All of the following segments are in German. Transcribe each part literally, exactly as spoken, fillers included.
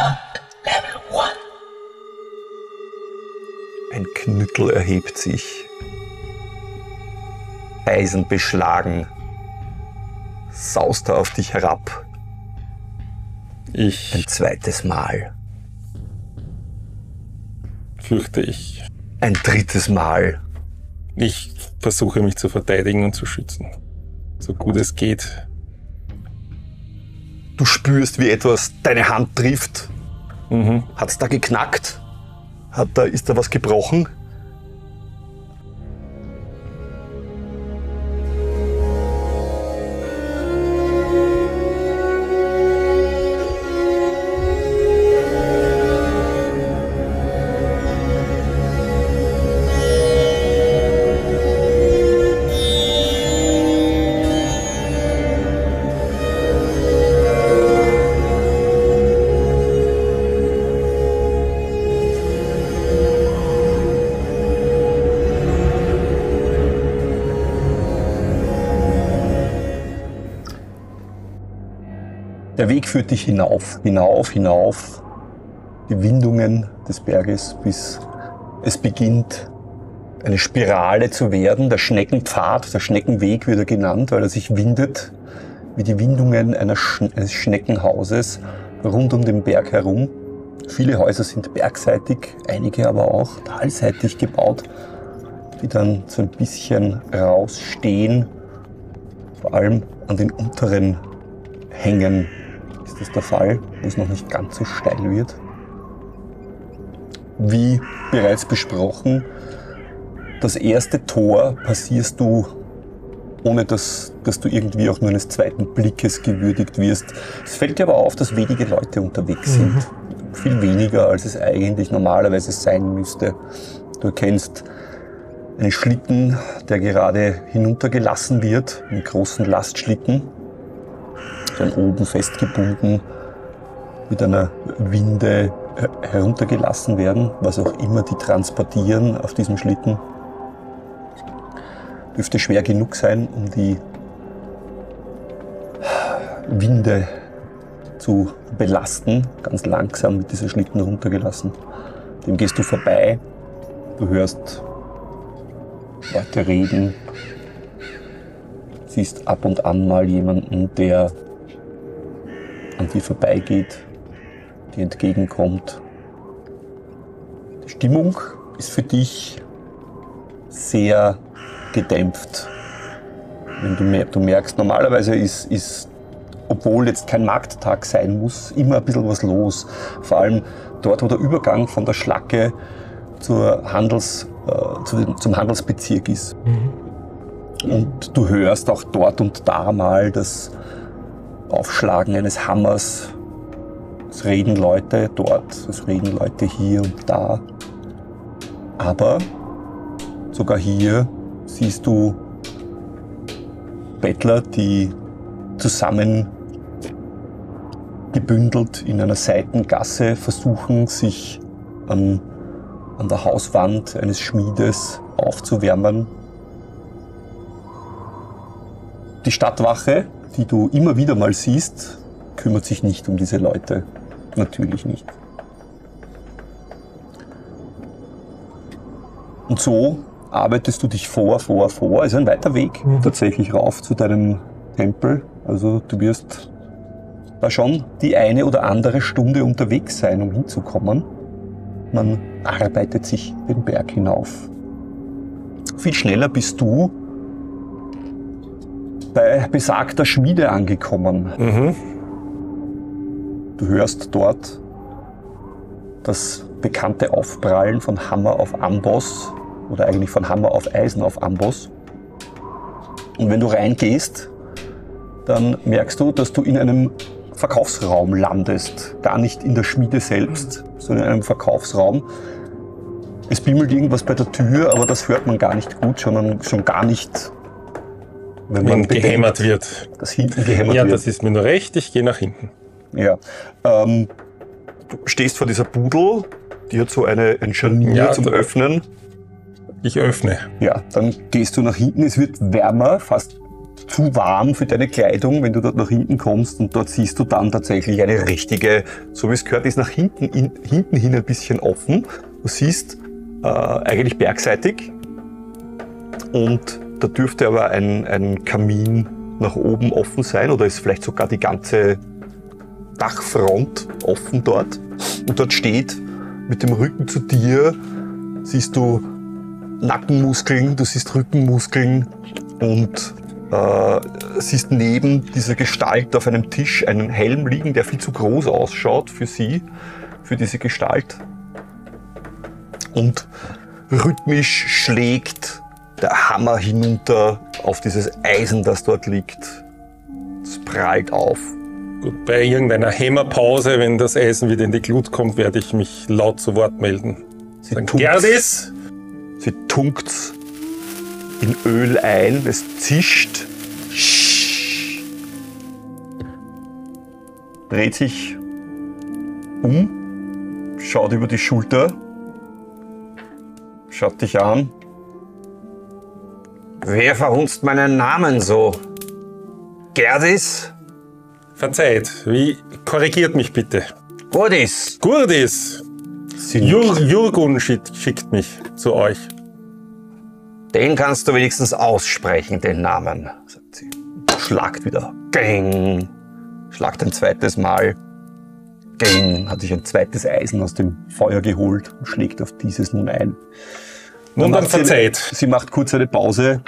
Level one. Ein Knüttel erhebt sich. Eisenbeschlagen. Saust er auf dich herab. Ich Ein zweites Mal. fürchte ich. Ein drittes Mal. Ich versuche mich zu verteidigen und zu schützen. So gut es geht. Du spürst, wie etwas deine Hand trifft. Mhm. Hat's da geknackt? Hat da, ist da was gebrochen? Der Weg führt dich hinauf, hinauf, hinauf, die Windungen des Berges, bis es beginnt, eine Spirale zu werden. Der Schneckenpfad, der Schneckenweg wird er genannt, weil er sich windet, wie die Windungen einer Sch- eines Schneckenhauses rund um den Berg herum. Viele Häuser sind bergseitig, einige aber auch talseitig gebaut, die dann so ein bisschen rausstehen, vor allem an den unteren Hängen ist das der Fall, wo es noch nicht ganz so steil wird. Wie bereits besprochen, das erste Tor passierst du, ohne dass, dass du irgendwie auch nur eines zweiten Blickes gewürdigt wirst. Es fällt dir aber auf, dass wenige Leute unterwegs sind. Mhm. Viel weniger, als es eigentlich normalerweise sein müsste. Du erkennst einen Schlitten, der gerade hinuntergelassen wird, einen großen Lastschlitten. Dann oben festgebunden, mit einer Winde heruntergelassen werden, was auch immer die transportieren auf diesem Schlitten. Dürfte schwer genug sein, um die Winde zu belasten. Ganz langsam mit dieser Schlitten runtergelassen. Dem gehst du vorbei, du hörst Leute reden, siehst ab und an mal jemanden, der an dir vorbeigeht, dir entgegenkommt. Die Stimmung ist für dich sehr gedämpft. Wenn du, mer- du merkst, normalerweise ist, ist, obwohl jetzt kein Markttag sein muss, immer ein bisschen was los. Vor allem dort, wo der Übergang von der Schlacke zur Handels, äh, zu, zum Handelsbezirk ist. Mhm. Und du hörst auch dort und da mal das Aufschlagen eines Hammers. Es reden Leute dort, es reden Leute hier und da. Aber sogar hier siehst du Bettler, die zusammen gebündelt in einer Seitengasse versuchen, sich an, an der Hauswand eines Schmiedes aufzuwärmen. Die Stadtwache, die du immer wieder mal siehst, kümmert sich nicht um diese Leute. Natürlich nicht. Und so arbeitest du dich vor, vor, vor. Es ist ein weiter Weg mhm. tatsächlich rauf zu deinem Tempel. Also du wirst da schon die eine oder andere Stunde unterwegs sein, um hinzukommen. Man arbeitet sich den Berg hinauf. Viel schneller bist du bei besagter Schmiede angekommen. Mhm. Du hörst dort das bekannte Aufprallen von Hammer auf Amboss oder eigentlich von Hammer auf Eisen auf Amboss. Und wenn du reingehst, dann merkst du, dass du in einem Verkaufsraum landest. Gar nicht in der Schmiede selbst, sondern in einem Verkaufsraum. Es bimmelt irgendwas bei der Tür, aber das hört man gar nicht gut, schon, schon gar nicht, wenn man bedenkt, gehämmert wird. Dass hinten gehämmert ja, wird. Ja, das ist mir nur recht, ich gehe nach hinten. Ja. Ähm, du stehst vor dieser Pudel, die hat so eine, ein Scharnier ja, zum Öffnen. Ich öffne. Ja, dann gehst du nach hinten, es wird wärmer, fast zu warm für deine Kleidung, wenn du dort nach hinten kommst und dort siehst du dann tatsächlich eine richtige, so wie es gehört, ist nach hinten, in, hinten hin ein bisschen offen. Du siehst äh, eigentlich bergseitig und da dürfte aber ein, ein Kamin nach oben offen sein oder ist vielleicht sogar die ganze Dachfront offen dort. Und dort steht mit dem Rücken zu dir, siehst du Nackenmuskeln, du siehst Rückenmuskeln und äh, siehst neben dieser Gestalt auf einem Tisch einen Helm liegen, der viel zu groß ausschaut für sie, für diese Gestalt. Und rhythmisch schlägt der Hammer hinunter auf dieses Eisen, das dort liegt. Es prallt auf. Gut, bei irgendeiner Hämmerpause, wenn das Eisen wieder in die Glut kommt, werde ich mich laut zu Wort melden. Sie Gerdis! Sie tunkt's in Öl ein, es zischt, dreht sich um, schaut über die Schulter, schaut dich an. Wer verhunzt meinen Namen so? Gerdis? Verzeiht, wie korrigiert mich bitte? Gurdis. Gurdis! Sie Jur Jurgun schickt, schickt mich zu euch. Den kannst du wenigstens aussprechen, den Namen, sagt sie. Schlagt wieder. Ging. Schlagt ein zweites Mal. Ging. Hat sich ein zweites Eisen aus dem Feuer geholt und schlägt auf dieses nun ein. Nun dann verzeiht. Sie, sie macht kurz eine Pause.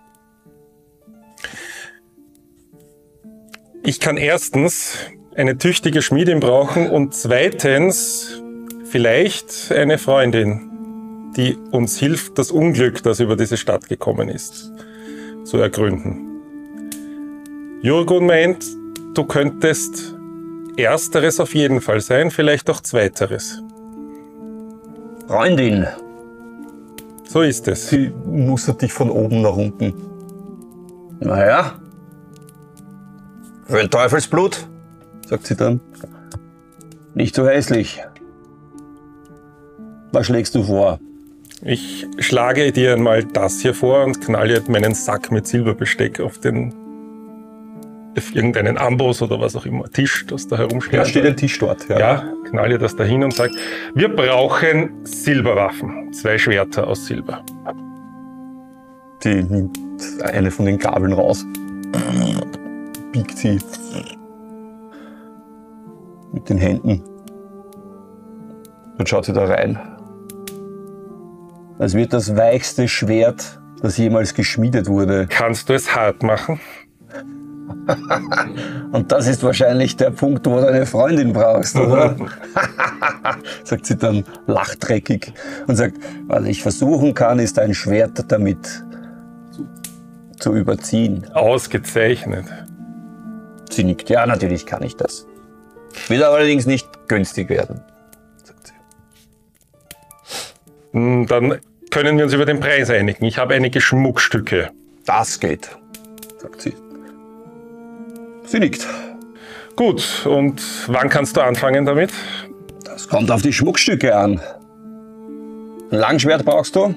Ich kann erstens eine tüchtige Schmiedin brauchen und zweitens vielleicht eine Freundin, die uns hilft, das Unglück, das über diese Stadt gekommen ist, zu ergründen. Jurgun meint, du könntest Ersteres auf jeden Fall sein, vielleicht auch Zweiteres. Freundin. So ist es. Sie mustert dich von oben nach unten. Naja. Für ein Teufelsblut, sagt sie dann. Nicht so hässlich. Was schlägst du vor? Ich schlage dir einmal das hier vor und knalle meinen Sack mit Silberbesteck auf den auf irgendeinen Amboss oder was auch immer, Tisch, das da herumsteht. Ja, steht ein Tisch dort. Ja, ja knalle das da hin und sage, wir brauchen Silberwaffen, zwei Schwerter aus Silber. Die nimmt eine von den Gabeln raus, biegt sie mit den Händen. Dann schaut sie da rein. Es wird das weichste Schwert, das jemals geschmiedet wurde. Kannst du es hart machen? Und das ist wahrscheinlich der Punkt, wo du eine Freundin brauchst, oder? Sagt sie dann lachdreckig und sagt, was ich versuchen kann, ist ein Schwert damit zu überziehen. Ausgezeichnet. Sie nickt, ja, natürlich kann ich das. Wird allerdings nicht günstig werden, sagt sie. Dann können wir uns über den Preis einigen. Ich habe einige Schmuckstücke. Das geht, sagt sie. Sie nickt. Gut, und wann kannst du anfangen damit? Das kommt auf die Schmuckstücke an. Ein Langschwert brauchst du?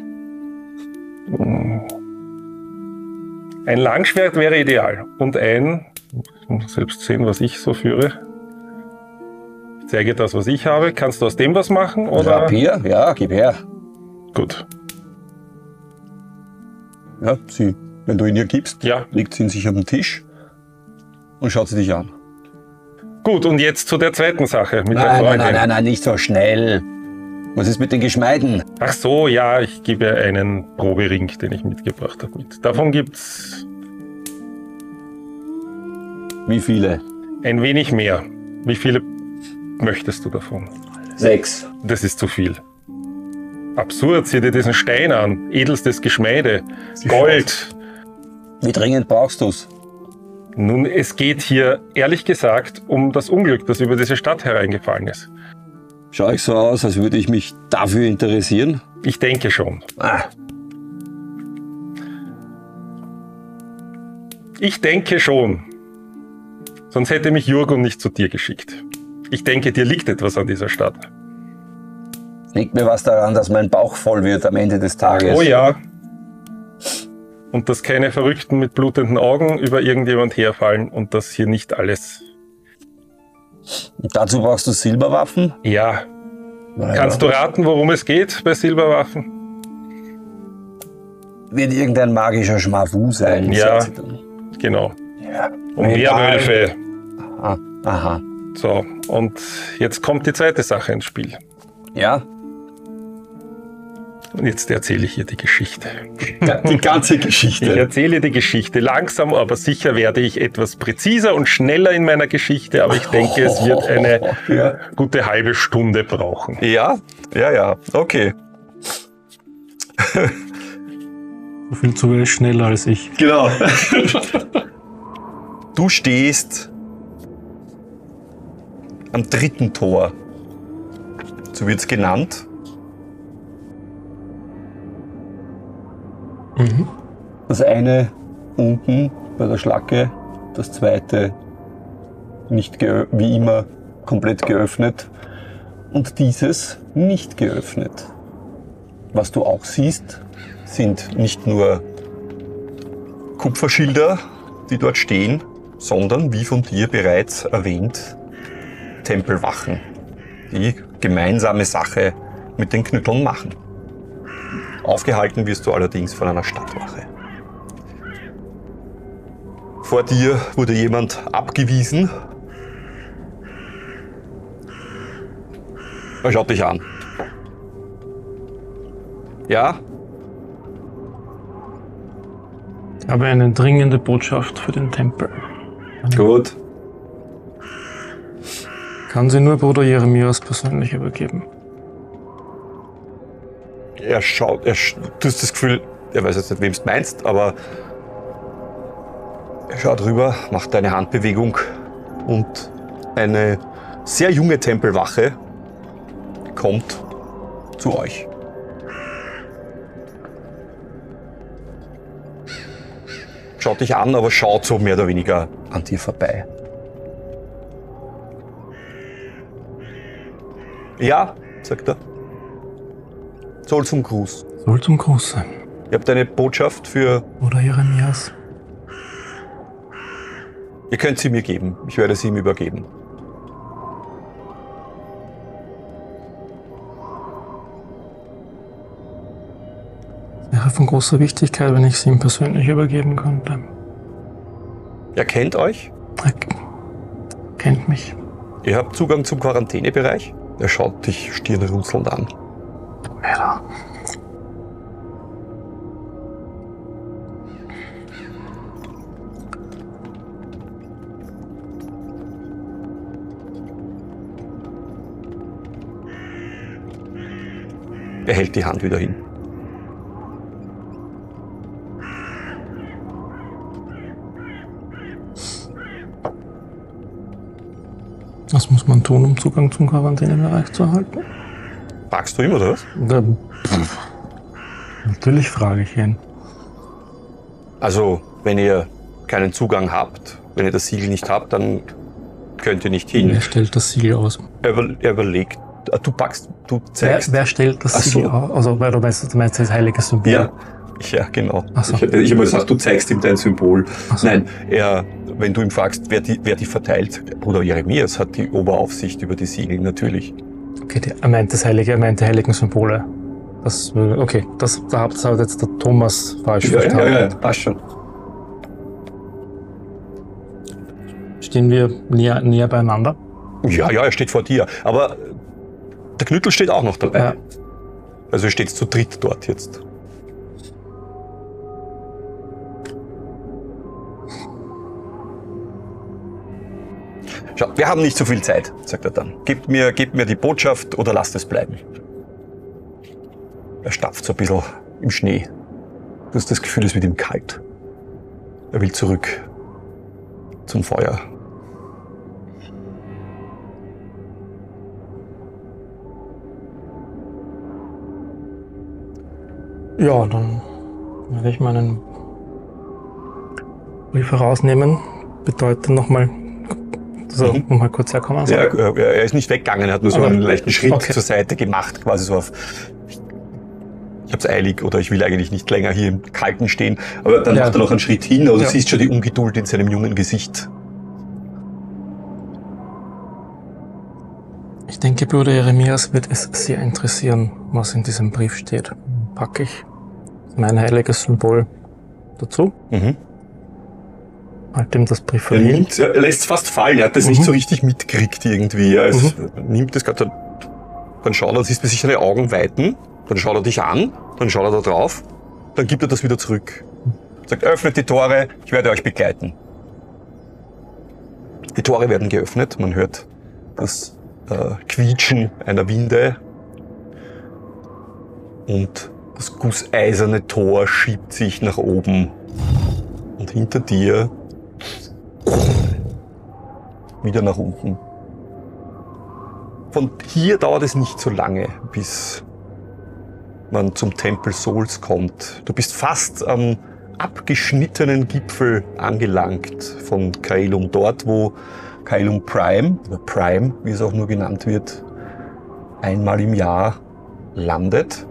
Ein Langschwert wäre ideal. Und ein, ich muss selbst sehen, was ich so führe. Ich zeige das, was ich habe. Kannst du aus dem was machen? Oder? Rapier? Ja, gib her. Gut. Ja, sie, wenn du ihn ihr gibst, ja. legt sie ihn sich auf den Tisch und schaut sie dich an. Gut, und jetzt zu der zweiten Sache mit der Nein, Freundin. nein, nein, nein, nicht so schnell. Was ist mit den Geschmeiden? Ach so, ja, ich gebe ihr einen Probering, den ich mitgebracht habe, mit. Davon gibt's Wie viele? ein wenig mehr. Wie viele möchtest du davon? Sechs. Das ist zu viel. Absurd, sieh dir diesen Stein an. Edelstes Geschmeide. Gold. Wie dringend brauchst du's? Nun, es geht hier, ehrlich gesagt, um das Unglück, das über diese Stadt hereingefallen ist. Schau ich so aus, als würde ich mich dafür interessieren? Ich denke schon. Ah. Ich denke schon. Sonst hätte mich Jurgun nicht zu dir geschickt. Ich denke, dir liegt etwas an dieser Stadt. Liegt mir was daran, dass mein Bauch voll wird am Ende des Tages? Oh ja. Und dass keine Verrückten mit blutenden Augen über irgendjemand herfallen und dass hier nicht alles... Und dazu brauchst du Silberwaffen? Ja. Naja. Kannst du raten, worum es geht bei Silberwaffen? Wird irgendein magischer Schmafu sein? Ja, sagt sie dann. genau. Ja. Um Egal. Werwölfe. Aha. Aha. So, und jetzt kommt die zweite Sache ins Spiel. Ja. Und jetzt erzähle ich hier die Geschichte. Die ganze Ich Geschichte. erzähle die Geschichte. Langsam, aber sicher werde ich etwas präziser und schneller in meiner Geschichte, aber ich denke, es wird eine Ja. gute halbe Stunde brauchen. Ja, ja, ja. Okay. So viel zu wenig schneller als ich. Genau. Du stehst am dritten Tor. So wird es genannt. Mhm. Das eine unten bei der Schlacke, das zweite nicht geö- wie immer komplett geöffnet und dieses nicht geöffnet. Was du auch siehst, sind nicht nur Kupferschilder, die dort stehen, sondern, wie von dir bereits erwähnt, Tempelwachen, die gemeinsame Sache mit den Knütteln machen. Aufgehalten wirst du allerdings von einer Stadtwache. Vor dir wurde jemand abgewiesen. Er schaut dich an. Ja? Ich habe eine dringende Botschaft für den Tempel. Gut. Kann sie nur Bruder Jeremias persönlich übergeben. Er schaut, er, sch- du hast das Gefühl, er weiß jetzt nicht, wem du meinst, aber er schaut rüber, macht eine Handbewegung und eine sehr junge Tempelwache kommt zu euch. Schaut dich an, aber schaut so mehr oder weniger an dir vorbei. Ja, sagt er. Soll zum Gruß. Soll zum Gruß sein. Ihr habt eine Botschaft für... Bruder Jeremias. Ihr könnt sie mir geben. Ich werde sie ihm übergeben. Wäre von großer Wichtigkeit, wenn ich sie ihm persönlich übergeben könnte. Er kennt euch. Er k- kennt mich. Ihr habt Zugang zum Quarantänebereich. Er schaut dich stirnrunzelnd an. Ja. Er hält die Hand wieder hin. Was muss man tun, um Zugang zum Quarantänebereich zu erhalten? Fragst du ihm, oder was? Da, pff, natürlich frage ich ihn. Also, wenn ihr keinen Zugang habt, wenn ihr das Siegel nicht habt, dann könnt ihr nicht hin. Wer stellt das Siegel aus? Er, über, er überlegt, ah, du packst, du Wer, zeigst. wer stellt das Ach so. Siegel aus? Also, weil du meinst, du meinst das heilige Symbol. Ja, ja, genau. Ach so. Ich, ich habe mal gesagt, du zeigst ihm dein Symbol. Ach so. Nein, er, wenn du ihm fragst, wer die, wer die verteilt, Bruder Jeremias hat die Oberaufsicht über die Siegel, natürlich. Okay, der, er meint das heilige, er meint die heiligen Symbole. Das, okay, das, das hat jetzt der Thomas falsch verstanden. passt schon. Stehen wir näher, näher beieinander? Ja, ja, er steht vor dir. Aber der Knüttel steht auch noch dabei. Ja. Also ihr steht zu dritt dort jetzt. Schau, wir haben nicht so viel Zeit, sagt er dann. Gebt mir, gebt mir die Botschaft oder lasst es bleiben. Er stapft so ein bisschen im Schnee. Du hast das Gefühl, es wird ihm kalt. Er will zurück zum Feuer. Ja, dann werde ich meinen Brief herausnehmen. Bedeutet nochmal, so, Mhm. nochmal kurz herkommen. Ja, er, er ist nicht weggegangen, er hat nur so Aber- einen leichten Schritt okay. zur Seite gemacht, quasi so auf. ich hab's eilig oder ich will eigentlich nicht länger hier im Kalten stehen. Aber dann Ja. macht er noch einen Schritt hin, aber Ja. du siehst schon die Ungeduld in seinem jungen Gesicht. Ich denke, Bruder Jeremias wird es sehr interessieren, was in diesem Brief steht. Packe ich mein heiliges Symbol dazu, Mhm. halt ihm das Er, Briefchen. nimmt, er lässt es fast fallen, er hat das Mhm. nicht so richtig mitgekriegt irgendwie. Er ist, nimmt es gerade, dann schaut er, siehst du sich seine Augen weiten, dann schaut er dich an, dann schaut er da drauf, dann gibt er das wieder zurück. Sagt, öffnet die Tore, ich werde euch begleiten. Die Tore werden geöffnet, man hört das äh, Quietschen einer Winde und das gusseiserne Tor schiebt sich nach oben. Und hinter dir wieder nach unten. Von hier dauert es nicht so lange, bis man zum Tempel Souls kommt. Du bist fast am abgeschnittenen Gipfel angelangt von Caelum, dort wo Caelum Prime, oder Prime, wie es auch nur genannt wird, einmal im Jahr landet.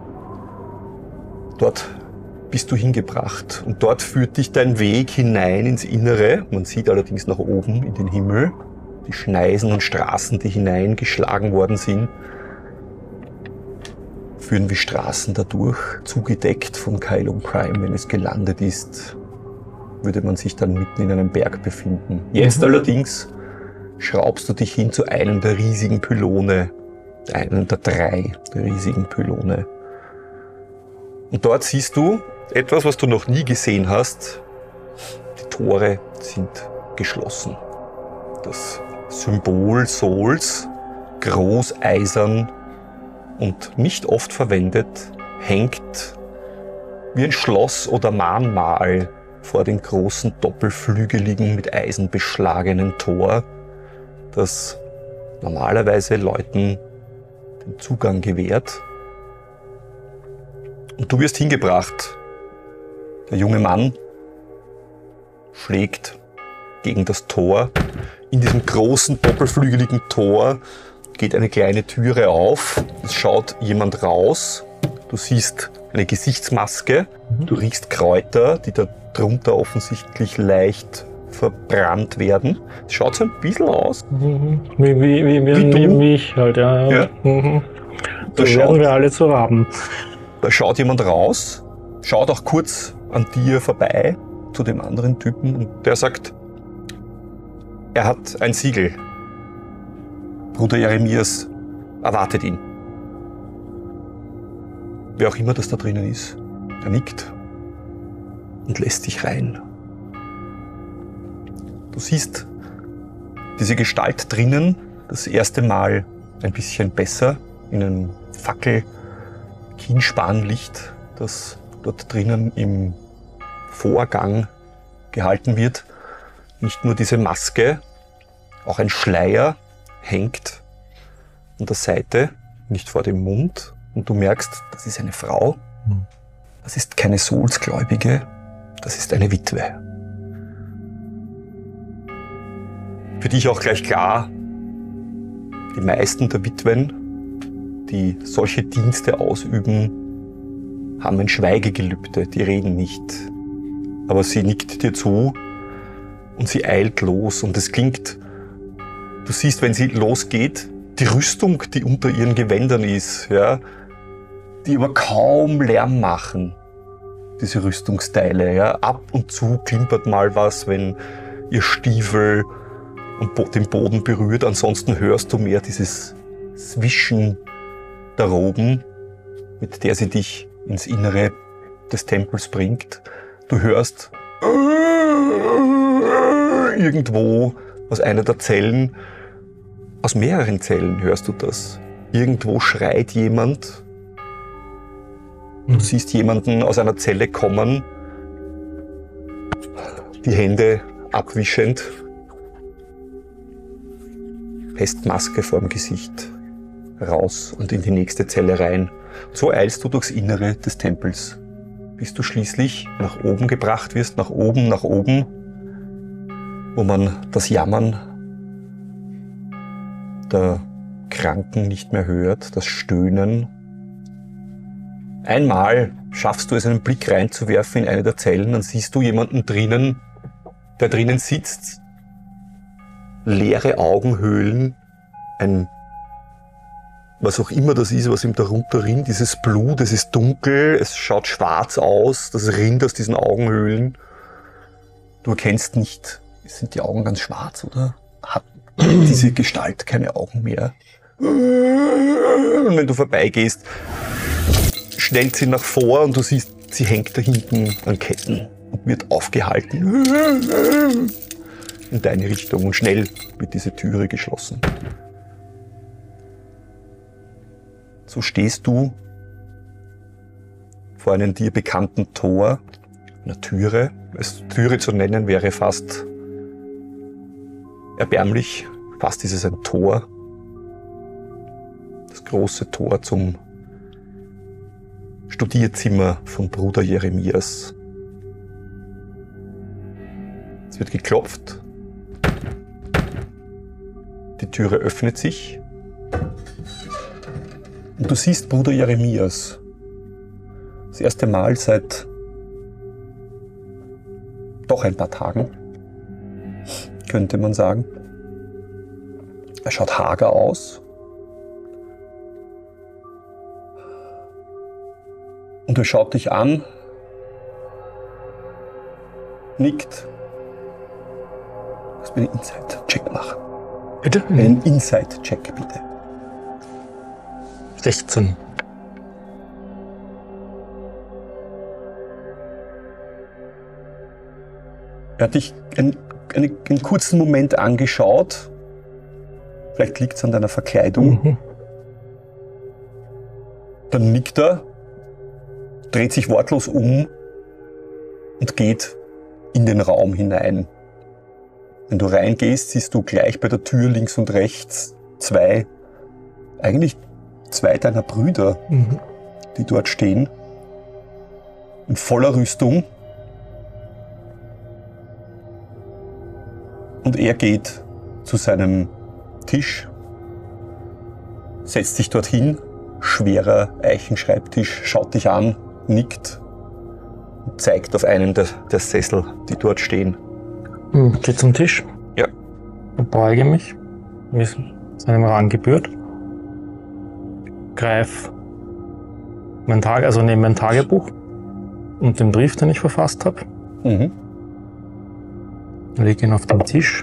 Dort bist du hingebracht und dort führt dich dein Weg hinein ins Innere. Man sieht allerdings nach oben in den Himmel die Schneisen und Straßen, die hineingeschlagen worden sind, führen wie Straßen dadurch, zugedeckt von Caelum Prime. Wenn es gelandet ist, würde man sich dann mitten in einem Berg befinden. Jetzt Mhm. allerdings schraubst du dich hin zu einem der riesigen Pylone, einem der drei der riesigen Pylone. Und dort siehst du etwas, was du noch nie gesehen hast. Die Tore sind geschlossen. Das Symbol Souls, groß eisern und nicht oft verwendet, hängt wie ein Schloss oder Mahnmal vor dem großen doppelflügeligen, mit Eisen beschlagenen Tor, das normalerweise Leuten den Zugang gewährt. Und du wirst hingebracht. Der junge Mann schlägt gegen das Tor. In diesem großen doppelflügeligen Tor geht eine kleine Türe auf. Es schaut jemand raus. Du siehst eine Gesichtsmaske. Du riechst Kräuter, die da drunter offensichtlich leicht verbrannt werden. Es schaut so ein bisschen aus. Mhm. Wie, wie, wie, wie, Wie wie, du? wie ich halt, ja. Ja. Mhm. Da Da schaut, werden wir alle zu Raben. da schaut jemand raus, schaut auch kurz an dir vorbei zu dem anderen Typen und der sagt, er hat ein Siegel. Bruder Jeremias erwartet ihn. Wer auch immer das da drinnen ist, er nickt und lässt dich rein. Du siehst diese Gestalt drinnen das erste Mal ein bisschen besser in einem Fackel-Kienspanlicht, das dort drinnen im Vorgang gehalten wird. Nicht nur diese Maske, auch ein Schleier hängt an der Seite, nicht vor dem Mund. Und du merkst, das ist eine Frau. Das ist keine Soulsgläubige, das ist eine Witwe. Für dich auch gleich klar, die meisten der Witwen, die solche Dienste ausüben, haben ein Schweigegelübde, die reden nicht. Aber sie nickt dir zu und sie eilt los und es klingt, du siehst, wenn sie losgeht, die Rüstung, die unter ihren Gewändern ist, ja, die aber kaum Lärm machen, diese Rüstungsteile, ja. Ab und zu klimpert mal was, wenn ihr Stiefel den Boden berührt, ansonsten hörst du mehr dieses Zwischen der Roben, mit der sie dich ins Innere des Tempels bringt. Du hörst irgendwo aus einer der Zellen, aus mehreren Zellen hörst du das. Irgendwo schreit jemand. Du siehst jemanden aus einer Zelle kommen, die Hände abwischend, Pestmaske vorm Gesicht, raus und in die nächste Zelle rein. So eilst du durchs Innere des Tempels, bis du schließlich nach oben gebracht wirst, nach oben, nach oben, wo man das Jammern der Kranken nicht mehr hört, das Stöhnen. Einmal schaffst du es, einen Blick reinzuwerfen in eine der Zellen, dann siehst du jemanden drinnen, der drinnen sitzt, leere Augenhöhlen, ein, was auch immer das ist, was ihm darunter rinnt, dieses Blut, es ist dunkel, es schaut schwarz aus, das rinnt aus diesen Augenhöhlen. Du erkennst nicht, sind die Augen ganz schwarz oder hat diese Gestalt keine Augen mehr? Und wenn du vorbeigehst, schnellt sie nach vor und du siehst, sie hängt da hinten an Ketten und wird aufgehalten in deine Richtung und schnell wird diese Türe geschlossen. So stehst du vor einem dir bekannten Tor, einer Türe. Es Türe zu nennen wäre fast erbärmlich, fast ist es ein Tor. Das große Tor zum Studierzimmer von Bruder Jeremias. Es wird geklopft. Die Türe öffnet sich. Und du siehst Bruder Jeremias. Das erste Mal seit doch ein paar Tagen, könnte man sagen. Er schaut hager aus. Und er schaut dich an, nickt. Lass mir einen Inside-Check machen. Bitte? Einen Inside-Check, bitte. sechzehn. Er hat dich einen, einen, einen kurzen Moment angeschaut. Vielleicht liegt es an deiner Verkleidung. Mhm. Dann nickt er, dreht sich wortlos um und geht in den Raum hinein. Wenn du reingehst, siehst du gleich bei der Tür links und rechts zwei, eigentlich zwei deiner Brüder, Mhm. die dort stehen, in voller Rüstung. Und er geht zu seinem Tisch, setzt sich dorthin, schwerer Eichenschreibtisch, schaut dich an, nickt und zeigt auf einen der, der Sessel, die dort stehen. Hm, Geh zum Tisch. Ja. Und beuge mich, wie es seinem Rang gebührt. Greif mein Tag, also nehme mein Tagebuch und den Brief, den ich verfasst habe. Mhm. Lege ihn auf den Tisch.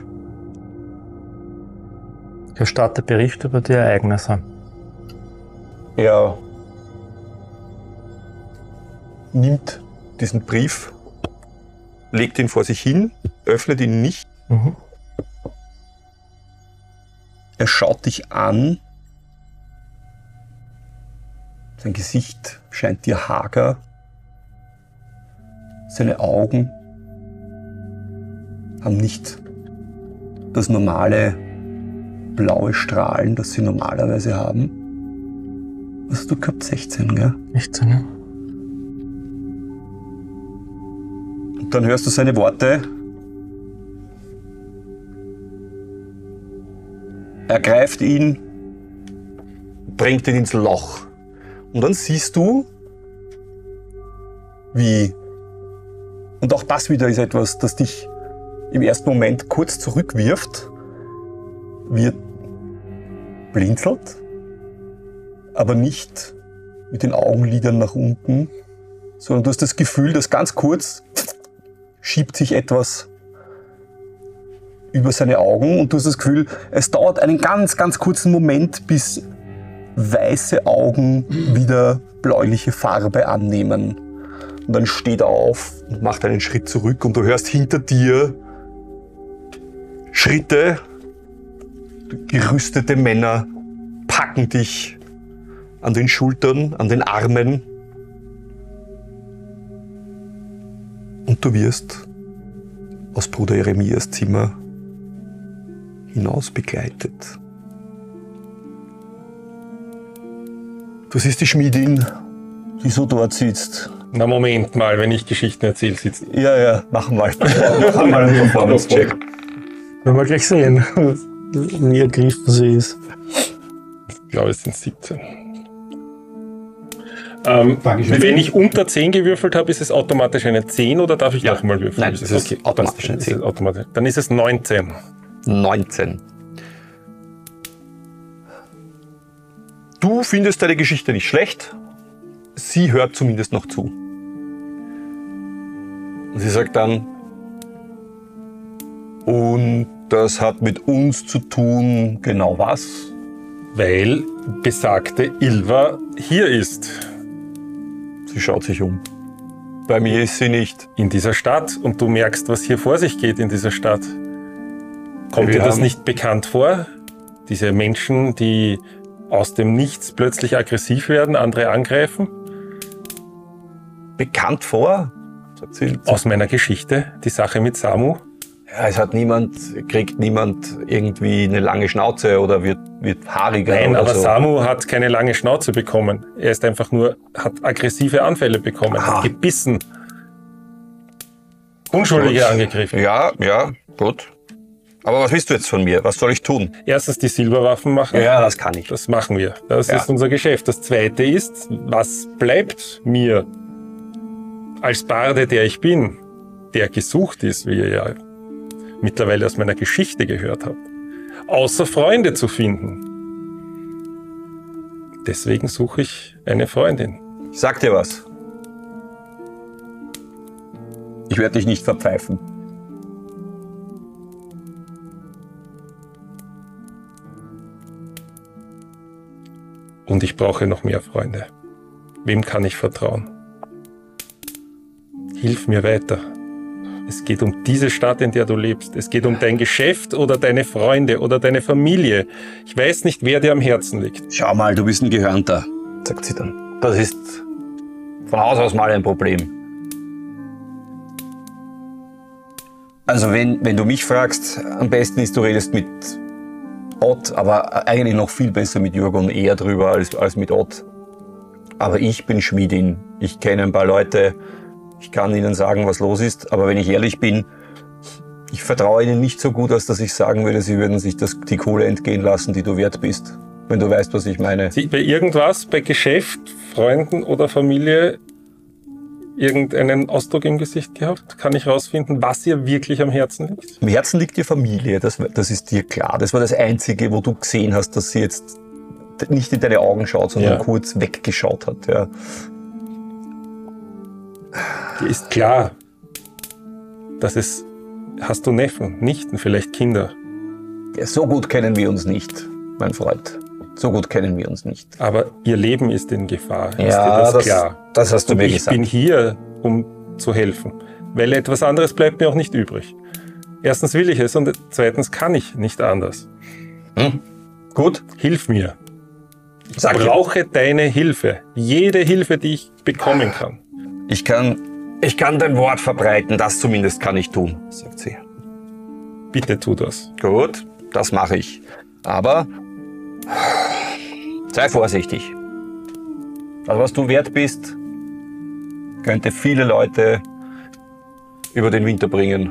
Erstatte Bericht über die Ereignisse. Er nimmt diesen Brief, legt ihn vor sich hin, öffnet ihn nicht. Mhm. Er schaut dich an. Sein Gesicht scheint dir hager. Seine Augen haben nicht das normale blaue Strahlen, das sie normalerweise haben. Was hast du gehabt? sechzehn, gell? sechzehn, ja. Und dann hörst du seine Worte. Er greift ihn, bringt ihn ins Loch. Und dann siehst du, wie, und auch das wieder ist etwas, das dich im ersten Moment kurz zurückwirft, wie er blinzelt, aber nicht mit den Augenlidern nach unten, sondern du hast das Gefühl, dass ganz kurz schiebt sich etwas über seine Augen und du hast das Gefühl, es dauert einen ganz, ganz kurzen Moment, bis weiße Augen wieder bläuliche Farbe annehmen. Und dann steht er auf und macht einen Schritt zurück und du hörst hinter dir Schritte. Gerüstete Männer packen dich an den Schultern, an den Armen. Und du wirst aus Bruder Jeremias Zimmer hinaus begleitet. Du siehst die Schmiedin, die so dort sitzt. Na Moment mal, wenn ich Geschichten erzähle, sitzt. Ja, ja, machen wir. Machen wir einen Performance-Check. Werden wir gleich sehen, wie ergriffen sie ist. Ich glaube, es sind siebzehn. Ähm, wenn ich unter zehn gewürfelt habe, ist es automatisch eine zehn oder darf ich Ja. nochmal würfeln? Nein, das ist okay. automatisch eine Das zehn. ist automatisch. Dann ist es neunzehn. neunzehn. Du findest deine Geschichte nicht schlecht. Sie hört zumindest noch zu. Und sie sagt dann, und das hat mit uns zu tun, genau was? Weil besagte Ilva hier ist. Sie schaut sich um. Bei mir ist sie nicht. In dieser Stadt. Und du merkst, was hier vor sich geht in dieser Stadt. Kommt Wir dir das haben- nicht bekannt vor? Diese Menschen, die aus dem Nichts plötzlich aggressiv werden, andere angreifen? Bekannt vor? Sagt sie. Aus meiner Geschichte, die Sache mit Samu. Ja, es hat niemand, kriegt niemand irgendwie eine lange Schnauze oder wird, wird haariger Nein, oder aber so. Samu hat keine lange Schnauze bekommen. Er ist einfach nur, hat aggressive Anfälle bekommen, Ah. hat gebissen. Unschuldige Gut. angegriffen. Ja, ja, gut. Aber was willst du jetzt von mir? Was soll ich tun? Erstens die Silberwaffen machen. Ja, das kann ich. Das machen wir. Das Ja. ist unser Geschäft. Das zweite ist, was bleibt mir als Barde, der ich bin, der gesucht ist, wie ihr ja mittlerweile aus meiner Geschichte gehört habt, außer Freunde zu finden. Deswegen suche ich eine Freundin. Ich sag dir was. Ich werde dich nicht verpfeifen. Und ich brauche noch mehr Freunde. Wem kann ich vertrauen? Hilf mir weiter. Es geht um diese Stadt, in der du lebst. Es geht um dein Geschäft oder deine Freunde oder deine Familie. Ich weiß nicht, wer dir am Herzen liegt. Schau mal, du bist ein Gehörnter, sagt sie dann. Das ist von Haus aus mal ein Problem. Also wenn, wenn du mich fragst, am besten ist, du redest mit Ott, aber eigentlich noch viel besser mit Jürgen eher drüber als, als mit Ott. Aber ich bin Schmiedin. Ich kenne ein paar Leute, ich kann ihnen sagen, was los ist, aber wenn ich ehrlich bin, ich vertraue ihnen nicht so gut, als dass ich sagen würde, sie würden sich das, die Kohle entgehen lassen, die du wert bist. Wenn du weißt, was ich meine. Sie, bei irgendwas, bei Geschäft, Freunden oder Familie, irgendeinen Ausdruck im Gesicht gehabt? Kann ich rausfinden, was ihr wirklich am Herzen liegt? Am Herzen liegt dir Familie, das, das ist dir klar. Das war das Einzige, wo du gesehen hast, dass sie jetzt nicht in deine Augen schaut, sondern Ja. kurz weggeschaut hat. Ja. Dir ist klar, dass es, hast du Neffen, Nichten, vielleicht Kinder, Ja, so gut kennen wir uns nicht, mein Freund. So gut kennen wir uns nicht. aber ihr Leben ist in Gefahr. Ist dir Ja, das, das, klar? das hast du Und mir ich gesagt. bin hier, um zu helfen, weil etwas anderes bleibt mir auch nicht übrig. Erstens will ich es und zweitens kann ich nicht anders. Hm? Gut, Hilf mir. Ich Sag dir. brauche deine Hilfe. Jede Hilfe, die ich bekommen kann. ich kann, ich kann dein Wort verbreiten, das zumindest kann ich tun, sagt sie. Bitte tu das. Gut, das mache ich. Aber sei vorsichtig. Also was du wert bist, könnte viele Leute über den Winter bringen.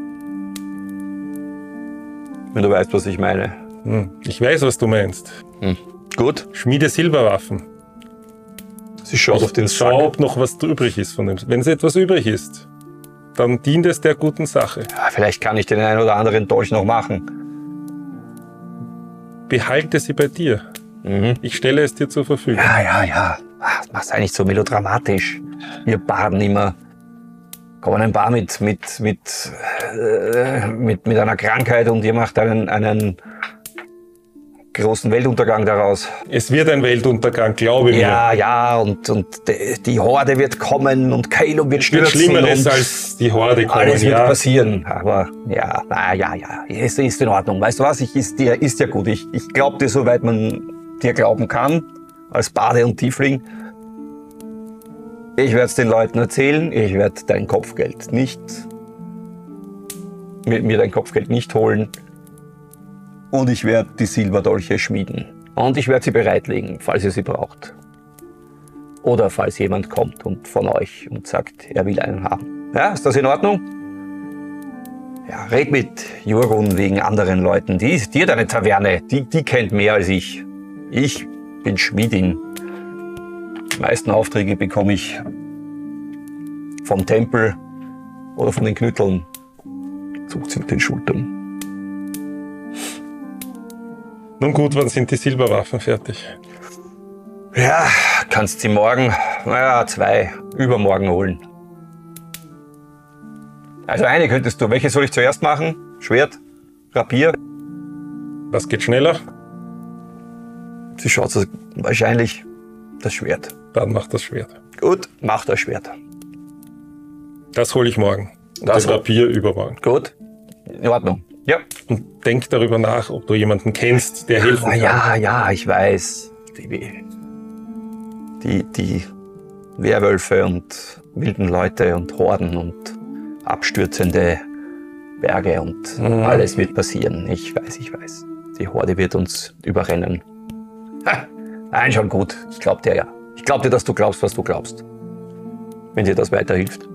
Wenn du weißt, was ich meine. Hm. Ich weiß, was du meinst. Gut, Schmiede Silberwaffen. sie schaut auf den Schau, Sack. ob noch was übrig ist von dem. Wenn es etwas übrig ist, dann dient es der guten Sache. Ja, vielleicht kann ich den einen oder anderen Dolch noch machen. Behalte sie bei dir. Mhm. Ich stelle es dir zur Verfügung. Ja, ja, ja. Ah, das mach's eigentlich so melodramatisch. Wir baden immer. Kommen ein paar mit, mit, mit, äh, mit, mit einer Krankheit und ihr macht einen, einen großen Weltuntergang daraus. Es wird ein Weltuntergang, glaube mir. Ja, ja, und, und die, die Horde wird kommen und Caleb wird Es wird stürzen. Schlimmeres und als die Horde kommen. alles wird ja. passieren. Aber ja, na, ja, ja, ist, ist in Ordnung. Weißt du was, ich, ist, dir, ist ja gut. Ich, ich glaube dir, soweit man dir glauben kann, als Bade und Tiefling. Ich werde es den Leuten erzählen, ich werde dein Kopfgeld nicht, mir, mir dein Kopfgeld nicht holen. Und ich werde die Silberdolche schmieden. Und ich werde sie bereitlegen, falls ihr sie braucht. Oder falls jemand kommt und von euch und sagt, er will einen haben. Ja, ist das in Ordnung? Ja, red mit Jurun wegen anderen Leuten. Die ist dir deine Taverne. Die, die kennt mehr als ich. Ich bin Schmiedin. Die meisten Aufträge bekomme ich vom Tempel oder von den Knütteln. Zuckt sie mit den Schultern. Nun gut, wann sind die Silberwaffen fertig? Ja, kannst sie morgen, naja, zwei, übermorgen holen. Also eine könntest du. Welche soll ich zuerst machen? Schwert? Rapier? Was geht schneller? Sie schaut so wahrscheinlich das Schwert. Dann mach das Schwert. Gut, mach das Schwert. Das hole ich morgen. Und Das das Rapier übermorgen. Gut, in Ordnung. Ja. Und denk darüber nach, ob du jemanden kennst, der helfen Ah, kann. ja, ja, ich weiß. Die, die, die Werwölfe und wilden Leute und Horden und abstürzende Berge und Mhm. alles wird passieren. Ich weiß, ich weiß. Die Horde wird uns überrennen. Ha, nein, schon gut. Ich glaub dir ja. Ich glaub dir, dass du glaubst, was du glaubst. Wenn dir das weiterhilft.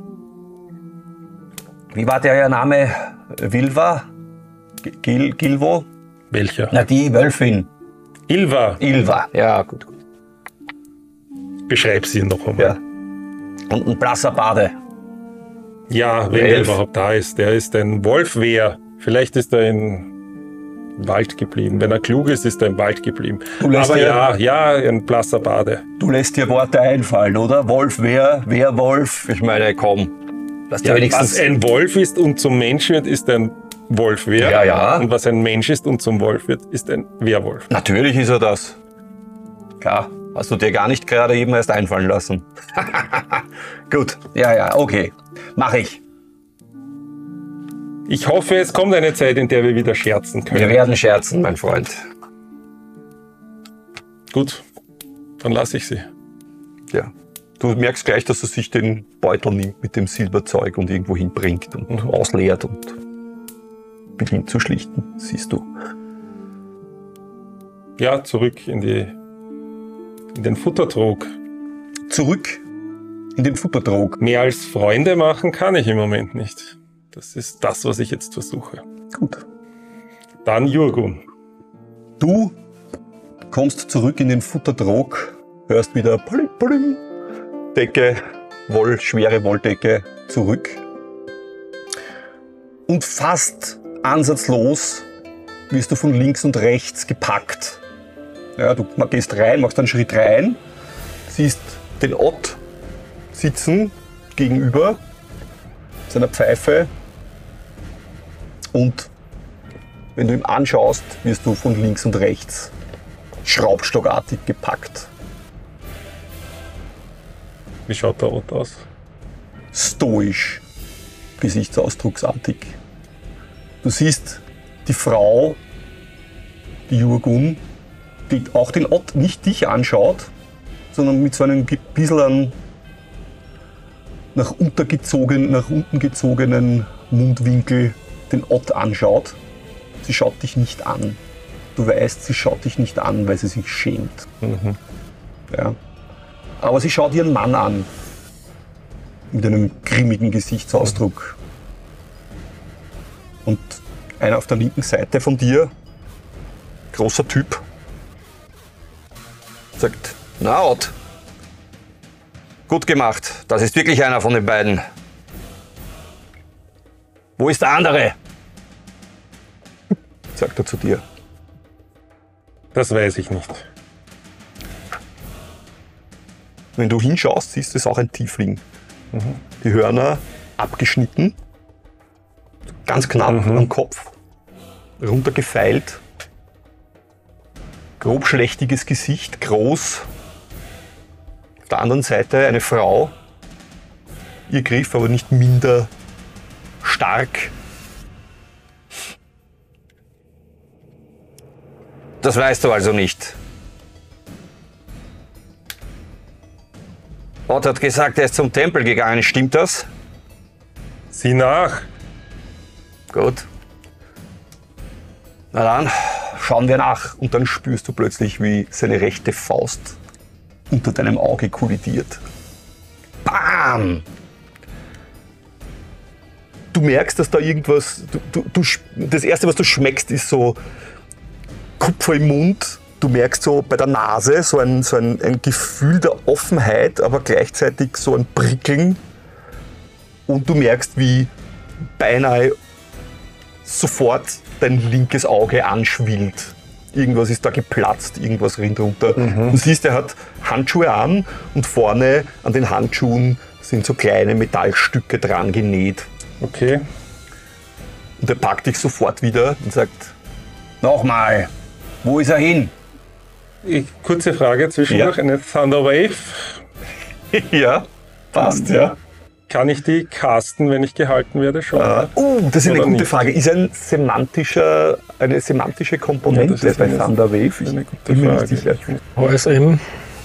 Wie war der ihr Name? Vilva? Gil, Gilvo? Welcher? Na, die Wölfin. Ilva. Ilva. Ja, gut, gut. Beschreib sie noch einmal. Ja. Und ein blasser Bade. Ja, wenn der Elf. überhaupt da ist. Der ist ein Wolfwehr. Vielleicht ist er im Wald geblieben. Wenn er klug ist, ist er im Wald geblieben. Du lässt Aber dir- ja, ja, ein blasser Bade. Du lässt dir Worte einfallen, oder? Wolf, wer? Werwolf? Ich meine, komm. Lass dir Ja, wenigstens... was ein Wolf ist und zum Mensch wird, ist ein Wolfwehr. Ja, ja. Und was ein Mensch ist und zum Wolf wird, ist ein Werwolf. Natürlich ist er das. Klar, hast du dir gar nicht gerade eben erst einfallen lassen. Gut, ja, ja, okay. Mach ich. Ich hoffe, es kommt eine Zeit, in der wir wieder scherzen Wir können. werden scherzen, mein Freund. Gut, dann lasse ich sie. Ja. Du merkst gleich, dass er sich den Beutel nimmt mit dem Silberzeug und irgendwo hinbringt und Mhm. ausleert und beginnt zu schlichten, siehst du. Ja, zurück in die in den Futtertrog. Zurück in den Futtertrog. Mehr als Freunde machen kann ich im Moment nicht. Das ist das, was ich jetzt versuche. Gut. Dann Jurgun. Du kommst zurück in den Futtertrog, hörst wieder Plim, Plim, Decke, Woll, schwere Wolldecke zurück. Und fast ansatzlos wirst du von links und rechts gepackt. Ja, du gehst rein, machst einen Schritt rein, siehst den Ott sitzen gegenüber seiner Pfeife und wenn du ihn anschaust, wirst du von links und rechts schraubstockartig gepackt. Wie schaut der Ott aus? Stoisch, gesichtsausdrucksartig. Du siehst die Frau, die Jurgun, die auch den Ott nicht dich anschaut, sondern mit so einem ge- bisschen nach, untergezogen, nach unten gezogenen Mundwinkel den Ott anschaut. Sie schaut dich nicht an. Du weißt, sie schaut dich nicht an, weil sie sich schämt. Mhm. Ja. Aber sie schaut ihren Mann an. Mit einem grimmigen Gesichtsausdruck. Und einer auf der linken Seite von dir, großer Typ, sagt, na Ott, gut gemacht, das ist wirklich einer von den beiden. Wo ist der andere? Sagt er zu dir. Das weiß ich nicht. Wenn du hinschaust, siehst du, es ist auch ein Tiefling. Die Hörner abgeschnitten, ganz knapp Mhm. am Kopf, runtergefeilt, grobschlächtiges Gesicht, groß. Auf der anderen Seite eine Frau, ihr Griff aber nicht minder stark. Das weißt du also nicht. Ott hat gesagt, er ist zum Tempel gegangen. Stimmt das? Sieh nach. Gut. Na dann, schauen wir nach. Und dann spürst du plötzlich, wie seine rechte Faust unter deinem Auge kollidiert. Bam! Du merkst, dass da irgendwas... Du, du, du, sch- das Erste, was du schmeckst, ist so Kupfer im Mund, du merkst so bei der Nase so ein, so ein, ein Gefühl der Offenheit, aber gleichzeitig so ein Prickeln. Und du merkst, wie beinahe sofort dein linkes Auge anschwillt. Irgendwas ist da geplatzt, irgendwas rinnt runter. Mhm. Du siehst, er hat Handschuhe an und vorne an den Handschuhen sind so kleine Metallstücke dran genäht. Okay. Und er packt dich sofort wieder und sagt, Nochmal, wo ist er hin? Ich, kurze Frage zwischendurch, Ja. eine Thunder Wave. ja, passt, ja. Kann ich die casten, wenn ich gehalten werde schon? Uh, oh, das ist eine Oder gute nicht? Frage. Ist ein semantischer, eine semantische Komponente Ja, das ist bei eine- Thunder Wave? Ich eine gute bin mir nicht Frage. sicher. O S M.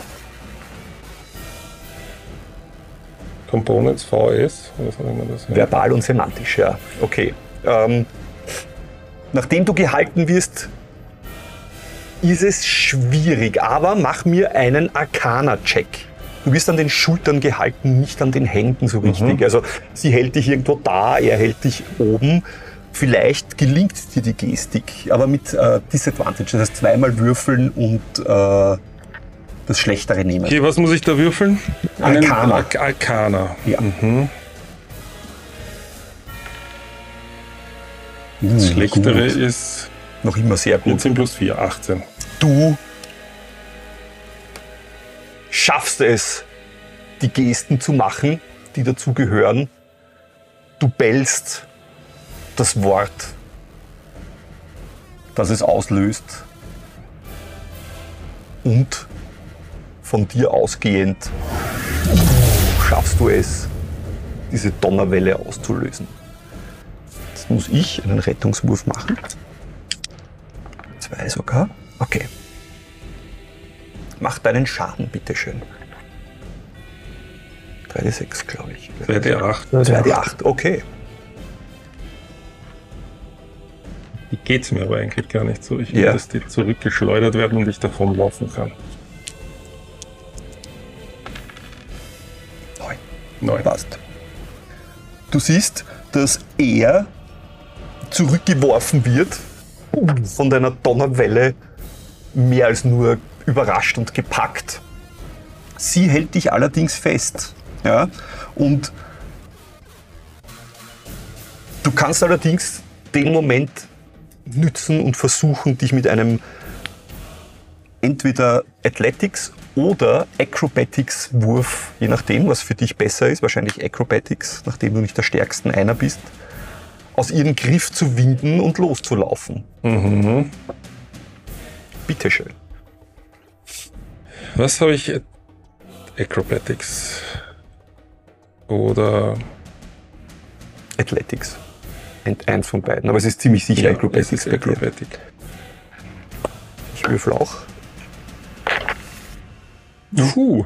Components V S, was auch immer das heißt. Verbal und semantisch, ja. Okay. Ähm, nachdem du gehalten wirst, ist es schwierig, aber mach mir einen Arcana-Check. Du wirst an den Schultern gehalten, nicht an den Händen so richtig. Mhm. Also sie hält dich irgendwo da, er hält dich oben. Vielleicht gelingt dir die Gestik, aber mit äh, Disadvantage. Das heißt zweimal würfeln und äh, das Schlechtere nehmen. Okay, was muss ich da würfeln? Einen Arcana. Ar Arcana. Ja. Mhm. Uh, Das Schlechtere gut. ist Noch immer sehr gut. vierzehn plus vier, achtzehn. Du schaffst es, die Gesten zu machen, die dazu gehören. Du bellst das Wort, das es auslöst. Und von dir ausgehend schaffst du es, diese Donnerwelle auszulösen. Jetzt muss ich einen Rettungswurf machen. Zwei sogar. Okay. Mach deinen Schaden, bitteschön. drei D sechs, glaube ich. zwei D acht. zwei D acht, okay. Wie geht's mir aber eigentlich gar nicht so. Ich will, Ja. dass die zurückgeschleudert werden und ich davonlaufen kann. Neun. Neun. Passt. Du siehst, dass er zurückgeworfen wird, von deiner Donnerwelle mehr als nur überrascht und gepackt. Sie hält dich allerdings fest. Ja? Und du kannst allerdings den Moment nützen und versuchen, dich mit einem entweder Athletics oder Acrobatics-Wurf, je nachdem, was für dich besser ist, wahrscheinlich Acrobatics, nachdem du nicht der Stärksten einer bist, aus ihrem Griff zu winden und loszulaufen. Mhm. Bitteschön. Was habe ich? Acrobatics. Oder. Athletics. Ent- Eins von beiden, aber es ist ziemlich sicher es Acrobatics ist bei dir. Acrobatic. Ich würfel auch. Puh.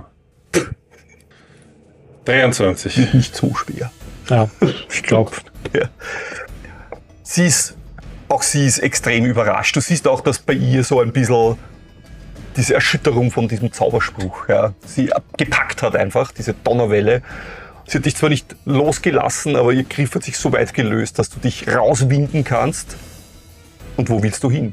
dreiundzwanzig. Nicht so schwer. Ja, ich glaube. Ja. Sie ist, auch sie ist extrem überrascht. Du siehst auch, dass bei ihr so ein bisschen diese Erschütterung von diesem Zauberspruch, ja, sie gepackt hat einfach, diese Donnerwelle. Sie hat dich zwar nicht losgelassen, aber ihr Griff hat sich so weit gelöst, dass du dich rauswinden kannst. Und wo willst du hin?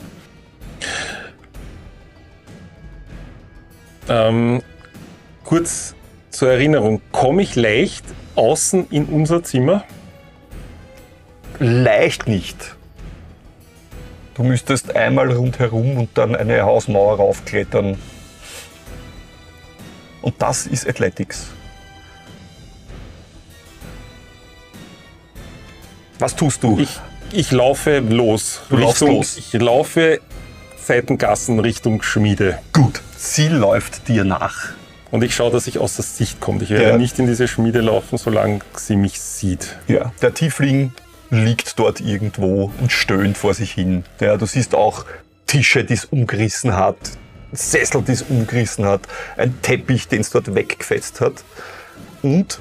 Ähm, kurz zur Erinnerung, komme ich leicht außen in unser Zimmer? Leicht nicht. Du müsstest einmal rundherum und dann eine Hausmauer raufklettern. Und das ist Athletics. Was tust du? Ich, ich laufe los. Du laufst los. Ich laufe Seitengassen Richtung Schmiede. Gut. Sie läuft dir nach. Und ich schaue, dass ich aus der Sicht komme. Ich werde Ja. nicht in diese Schmiede laufen, solange sie mich sieht. Ja. Der Tiefling liegt dort irgendwo und stöhnt vor sich hin. Ja, du siehst auch Tische, die es umgerissen hat, Sessel, die es umgerissen hat, ein Teppich, den es dort weggefetzt hat. Und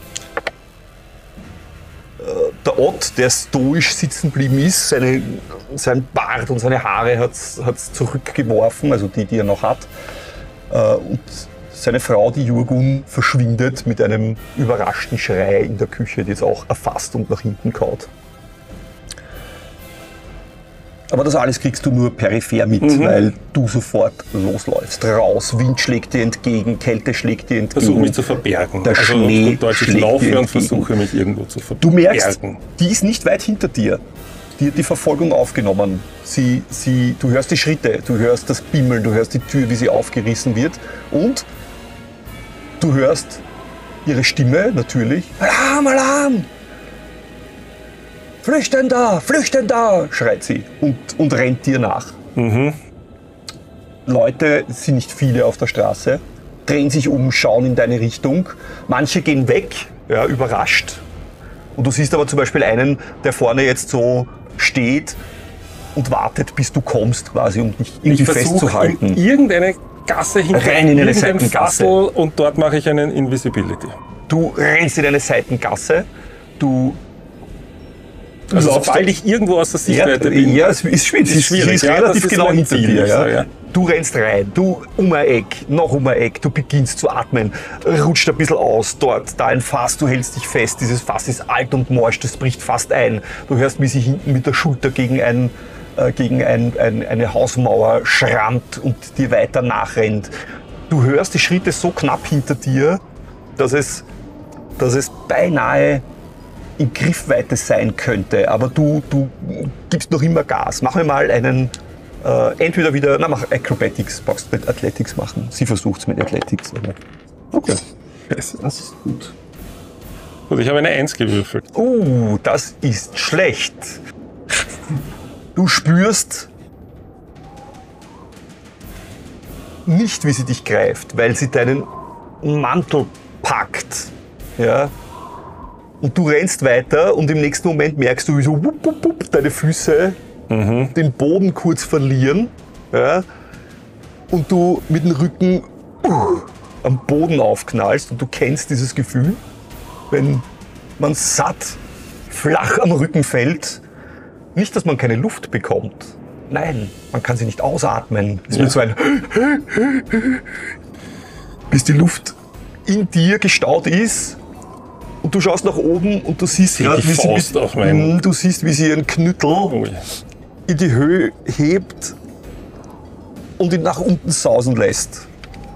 äh, der Ott, der stoisch sitzen geblieben ist, seine, sein Bart und seine Haare hat es zurückgeworfen, also die, die er noch hat. Äh, und seine Frau, die Jurgun, verschwindet mit einem überraschten Schrei in der Küche, die jetzt auch erfasst und nach hinten kaut. Aber das alles kriegst du nur peripher mit, Mhm. weil du sofort losläufst. Raus, Wind schlägt dir entgegen, Kälte schlägt dir entgegen. Versuche mich zu verbergen. Der also Schnee auf gut Deutsch, ich schlägt laufe dir und entgegen. versuche mich irgendwo zu Du verbergen. merkst, die ist nicht weit hinter dir. Die hat die Verfolgung aufgenommen. Sie, sie, du hörst die Schritte, du hörst das Bimmeln, du hörst die Tür, wie sie aufgerissen wird. Und du hörst ihre Stimme natürlich. Alarm, Alarm! Flüchtender, Flüchtender! Schreit sie und, und rennt dir nach. Mhm. Leute, es sind nicht viele auf der Straße, drehen sich um, schauen in deine Richtung. Manche gehen weg, ja, überrascht. Und du siehst aber zum Beispiel einen, der vorne jetzt so steht und wartet, bis du kommst, quasi, um dich irgendwie Ich versuche festzuhalten. in irgendeine Gasse hinter Rein in eine irgendein Seitengasse. Fassel und dort mache ich einen Invisibility. Du rennst in eine Seitengasse, du Also laufst sobald ich irgendwo aus der Ja, Sichtweite bin. ja, es ist schwierig. Sie ist, schwierig, sie ist ja, relativ das ist genau mein hinter Ziel, dir. Ja. so, ja. Du rennst rein, du um ein Eck, noch um ein Eck, du beginnst zu atmen, rutscht ein bisschen aus, dort, da ein Fass, du hältst dich fest, dieses Fass ist alt und morsch, das bricht fast ein. Du hörst, wie sie hinten mit der Schulter gegen, ein, äh, gegen ein, ein, eine Hausmauer schrammt und dir weiter nachrennt. Du hörst die Schritte so knapp hinter dir, dass es, dass es beinahe in Griffweite sein könnte, aber du, du gibst noch immer Gas. Mach mir mal einen, äh, entweder wieder, na mach Acrobatics, brauchst du mit Athletics machen. Sie versucht es mit Athletics. Aber okay, das ist gut. Gut, ich habe eine Eins gewürfelt. Uh, das ist schlecht. Du spürst nicht, wie sie dich greift, weil sie deinen Mantel packt. Ja? Und du rennst weiter und im nächsten Moment merkst du, wie so wupp, wupp, wupp, deine Füße den Boden kurz verlieren. Ja? Und du mit dem Rücken uh, am Boden aufknallst und du kennst dieses Gefühl, wenn man satt flach am Rücken fällt. Nicht, dass man keine Luft bekommt. Nein, man kann sie nicht ausatmen. Es wird so ein bis die Luft in dir gestaut ist. Und du schaust nach oben und du siehst Die gerade, wie sie, Faust mit- auf meinen- Mm, du siehst, wie sie ihren Knüttel Ui. in die Höhe hebt und ihn nach unten sausen lässt.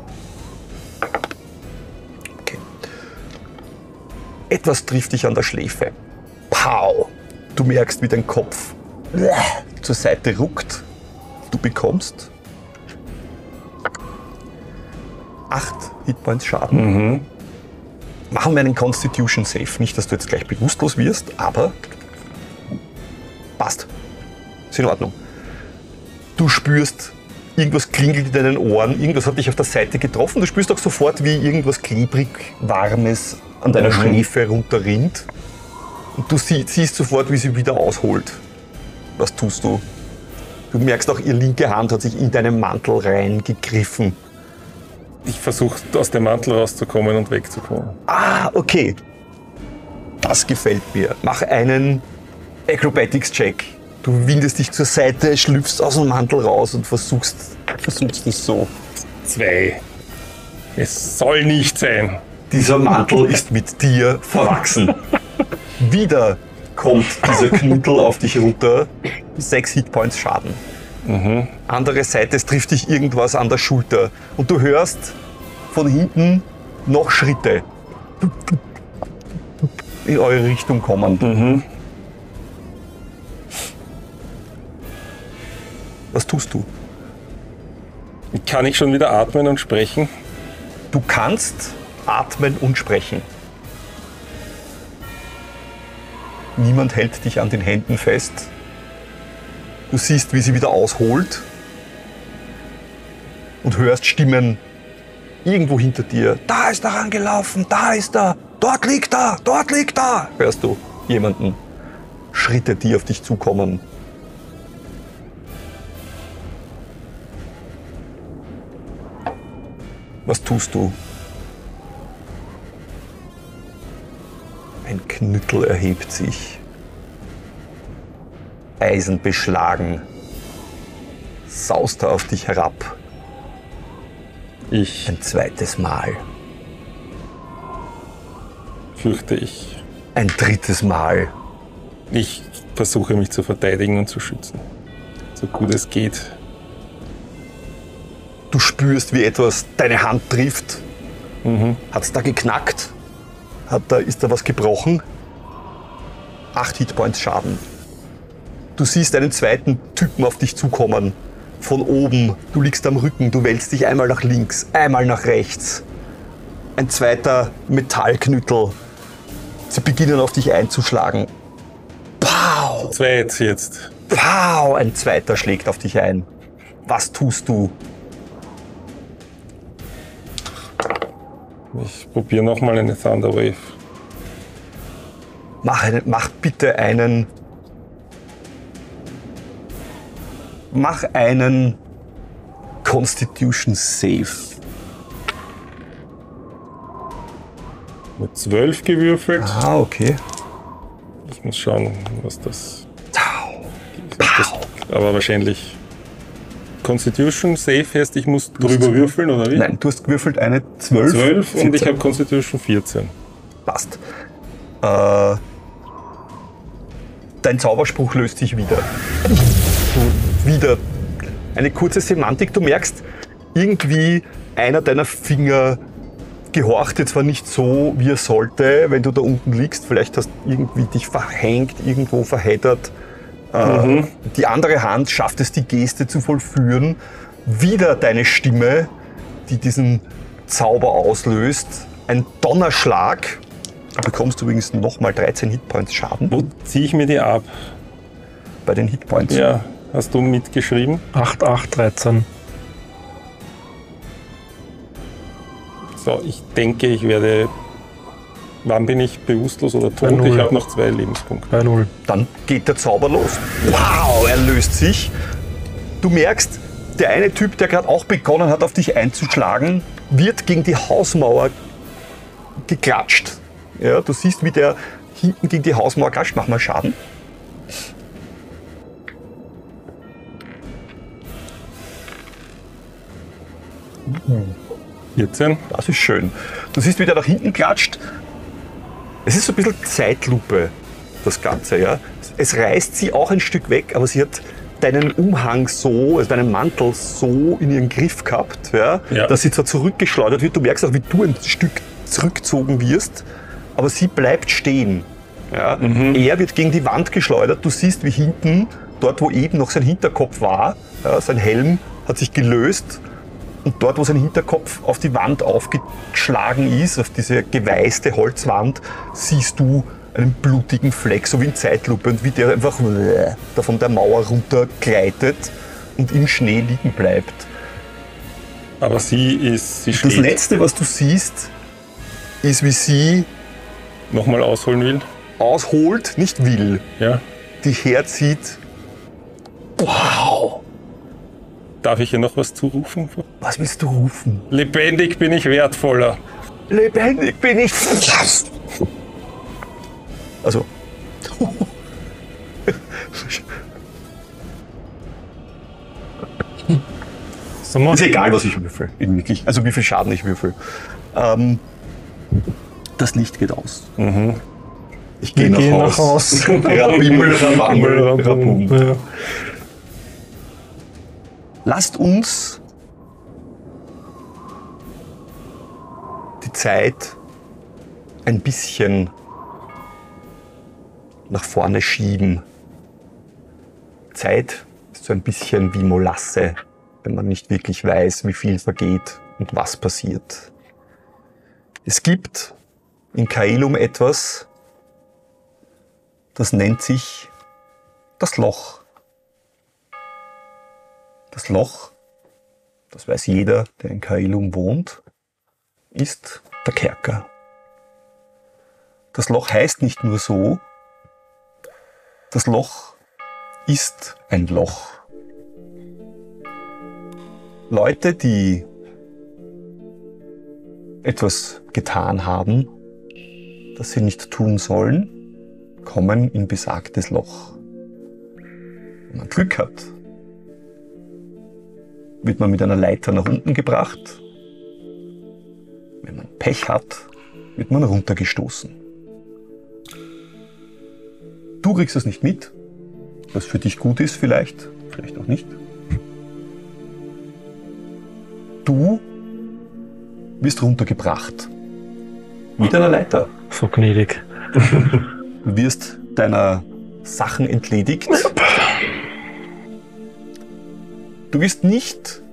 Okay. Etwas trifft dich an der Schläfe. Pow! Du merkst, wie dein Kopf zur Seite ruckt. Du bekommst acht Hitpoints Schaden. Machen wir einen Constitution Save. Nicht, dass du jetzt gleich bewusstlos wirst, aber passt. Ist in Ordnung. Du spürst, irgendwas klingelt in deinen Ohren, irgendwas hat dich auf der Seite getroffen. Du spürst auch sofort, wie irgendwas klebrig, Warmes an deiner Schläfe runterrinnt. Und du sie, siehst sofort, wie sie wieder ausholt. Was tust du? Du merkst auch, ihre linke Hand hat sich in deinen Mantel reingegriffen. Ich versuche aus dem Mantel rauszukommen und wegzukommen. Ah, okay. Das gefällt mir. Mach einen Acrobatics-Check. Du windest dich zur Seite, schlüpfst aus dem Mantel raus und versuchst, versuchst es so. Zwei. Es soll nicht sein. Dieser Mantel ist mit dir verwachsen. Wieder kommt dieser Knüttel auf dich runter. Sechs Hitpoints Schaden. Andere Seite, es trifft dich irgendwas an der Schulter. Und du hörst von hinten noch Schritte in eure Richtung kommen. Was tust du? Kann ich schon wieder atmen und sprechen? Du kannst atmen und sprechen. Niemand hält dich an den Händen fest. Du siehst, wie sie wieder ausholt und hörst Stimmen irgendwo hinter dir. Da ist er angelaufen, da ist er, dort liegt er, dort liegt er. Hörst du jemanden? Schritte, die auf dich zukommen. Was tust du? Ein Knüttel erhebt sich. Eisenbeschlagen. Saust er auf dich herab. Ich Ein zweites Mal. fürchte ich. Ein drittes Mal. Ich versuche mich zu verteidigen und zu schützen. so gut es geht. Du spürst, wie etwas deine Hand trifft. Mhm. Hat es da geknackt? Hat da, ist da was gebrochen? Acht Hitpoints Schaden. Du siehst einen zweiten Typen auf dich zukommen. Von oben. Du liegst am Rücken. Du wälzt dich einmal nach links, einmal nach rechts. Ein zweiter Metallknüttel. Sie beginnen auf dich einzuschlagen. Pow! Zweit jetzt. Pow! Ein zweiter schlägt auf dich ein. Was tust du? Ich probiere nochmal eine Thunder Wave. Mach, eine, mach bitte einen... Mach einen Constitution Save. Mit zwölf gewürfelt. Ah, okay. Ich muss schauen, was das... Pow. das aber wahrscheinlich... Constitution Save heißt, ich muss drüber würfeln, oder wie? Nein, du hast gewürfelt eine zwölf. zwölf und ich habe Constitution vierzehn. Passt. Äh, dein Zauberspruch löst sich wieder. Du, wieder eine kurze Semantik. Du merkst, irgendwie einer deiner Finger gehorcht jetzt zwar nicht so, wie er sollte, wenn du da unten liegst. Vielleicht hast du irgendwie dich verhängt, irgendwo verheddert. Mhm. Die andere Hand schafft es, die Geste zu vollführen. Wieder deine Stimme, die diesen Zauber auslöst. Ein Donnerschlag. Da bekommst du übrigens nochmal dreizehn Hitpoints Schaden. Wo ziehe ich mir die ab? Bei den Hitpoints. Ja, hast du mitgeschrieben? acht, acht, dreizehn. So, ich denke, ich werde... Wann bin ich bewusstlos oder tot? null. Ich habe noch zwei Lebenspunkte. Bei null. Dann geht der Zauber los. Wow, er löst sich. Du merkst, der eine Typ, der gerade auch begonnen hat, auf dich einzuschlagen, wird gegen die Hausmauer geklatscht. Ja, du siehst, wie der hinten gegen die Hausmauer klatscht. Mach mal Schaden. vierzehn. Das ist schön. Du siehst, wie der nach hinten klatscht. Es ist so ein bisschen Zeitlupe, das Ganze. Ja? Es reißt sie auch ein Stück weg, aber sie hat deinen Umhang so, also deinen Mantel so in ihren Griff gehabt, ja, Ja. dass sie zwar zurückgeschleudert wird. Du merkst auch, wie du ein Stück zurückgezogen wirst, aber sie bleibt stehen. Ja? Mhm. Er wird gegen die Wand geschleudert. Du siehst, wie hinten, dort wo eben noch sein Hinterkopf war, ja, sein Helm hat sich gelöst. Und dort, wo sein Hinterkopf auf die Wand aufgeschlagen ist, auf diese geweißte Holzwand, siehst du einen blutigen Fleck, so wie in Zeitlupe, und wie der einfach da von der Mauer runtergleitet und im Schnee liegen bleibt. Aber sie ist... Sie Das steht. Letzte, was du siehst, ist, wie sie Nochmal ausholen will. ausholt, nicht will, Ja. dich herzieht. Wow! Darf ich ihr noch was zurufen? Was willst du rufen? Lebendig bin ich wertvoller. Lebendig bin ich. Also. Sag mal, Ist egal, was ich würfel, in wirklich. Also wie viel Schaden ich würfel. Ähm, das Licht geht aus. Mhm. Ich gehe nach, geh Haus. nach Haus. Rabimmel, rabammel, rabum. Ja. Lasst uns die Zeit ein bisschen nach vorne schieben. Zeit ist so ein bisschen wie Molasse, wenn man nicht wirklich weiß, wie viel vergeht und was passiert. Es gibt in Caelum etwas, das nennt sich das Loch. Das Loch, das weiß jeder, der in Caelum wohnt, ist der Kerker. Das Loch heißt nicht nur so, das Loch ist ein Loch. Leute, die etwas getan haben, das sie nicht tun sollen, kommen in besagtes Loch. Wenn man Glück hat, wird man mit einer Leiter nach unten gebracht. Wenn man Pech hat, wird man runtergestoßen. Du kriegst es nicht mit, was für dich gut ist vielleicht. vielleicht auch nicht. Du wirst runtergebracht. Mit einer Leiter. So gnädig. Du wirst deiner Sachen entledigt. Du wirst nicht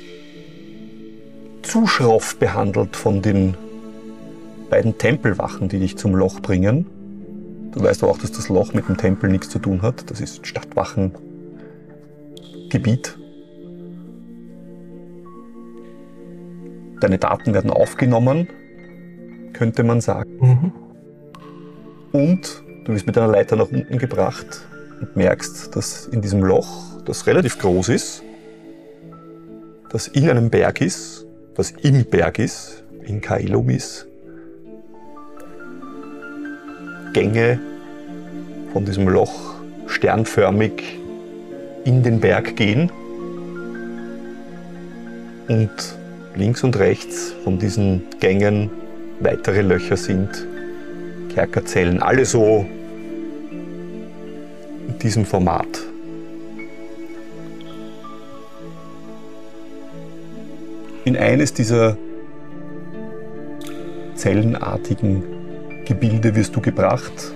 zu schroff behandelt von den beiden Tempelwachen, die dich zum Loch bringen. Du weißt aber auch, dass das Loch mit dem Tempel nichts zu tun hat. Das ist Stadtwachengebiet. Deine Daten werden aufgenommen, könnte man sagen. Mhm. Und du wirst mit einer Leiter nach unten gebracht und merkst, dass in diesem Loch, das relativ groß ist, das in einem Berg ist, das im Berg ist, in Kaelum ist, Gänge von diesem Loch sternförmig in den Berg gehen und links und rechts von diesen Gängen weitere Löcher sind, Kerkerzellen, alle so in diesem Format. In eines dieser zellenartigen Gebilde wirst du gebracht.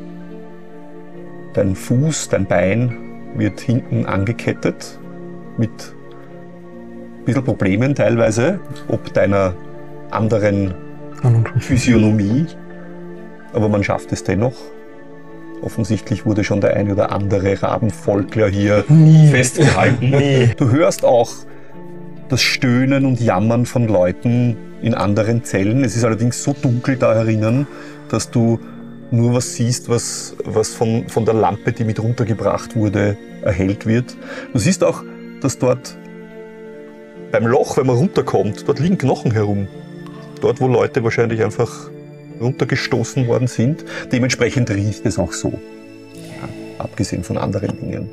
Dein Fuß, dein Bein wird hinten angekettet mit ein bisschen Problemen teilweise, ob deiner anderen Physiognomie, aber man schafft es dennoch. Offensichtlich wurde schon der ein oder andere Rabenvolkler hier Nie. festgehalten. Nie. Du hörst auch das Stöhnen und Jammern von Leuten in anderen Zellen. Es ist allerdings so dunkel da herinnen, dass du nur was siehst, was, was von, von der Lampe, die mit runtergebracht wurde, erhellt wird. Du siehst auch, dass dort beim Loch, wenn man runterkommt, dort liegen Knochen herum. Dort, wo Leute wahrscheinlich einfach runtergestoßen worden sind. Dementsprechend riecht es auch so. Ja, abgesehen von anderen Dingen.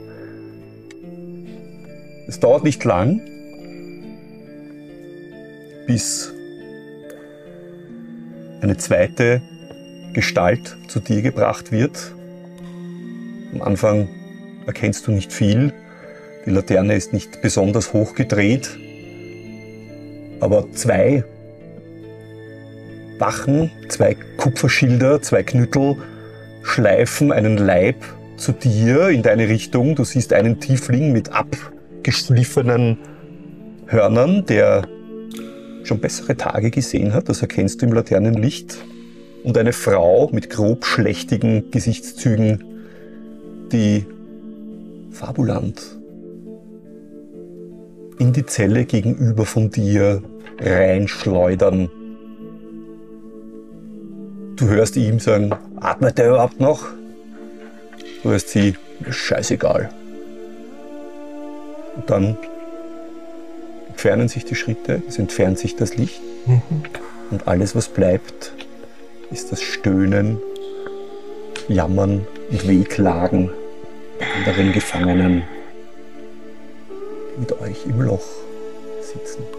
Es dauert nicht lang, bis eine zweite Gestalt zu dir gebracht wird. Am Anfang erkennst du nicht viel. Die Laterne ist nicht besonders hoch gedreht. Aber zwei Wachen, zwei Kupferschilder, zwei Knüttel schleifen einen Leib zu dir in deine Richtung. Du siehst einen Tiefling mit abgeschliffenen Hörnern, der schon bessere Tage gesehen hat, das erkennst du im Laternenlicht. Und eine Frau mit grob schlechtigen Gesichtszügen, die fabulant in die Zelle gegenüber von dir reinschleudern. Du hörst ihm sagen, atmet er überhaupt noch? Du hörst sie, scheißegal. Und dann entfernen sich die Schritte, es entfernt sich das Licht. Mhm. Und alles, was bleibt, ist das Stöhnen, Jammern und Wehklagen der anderen Gefangenen, die mit euch im Loch sitzen.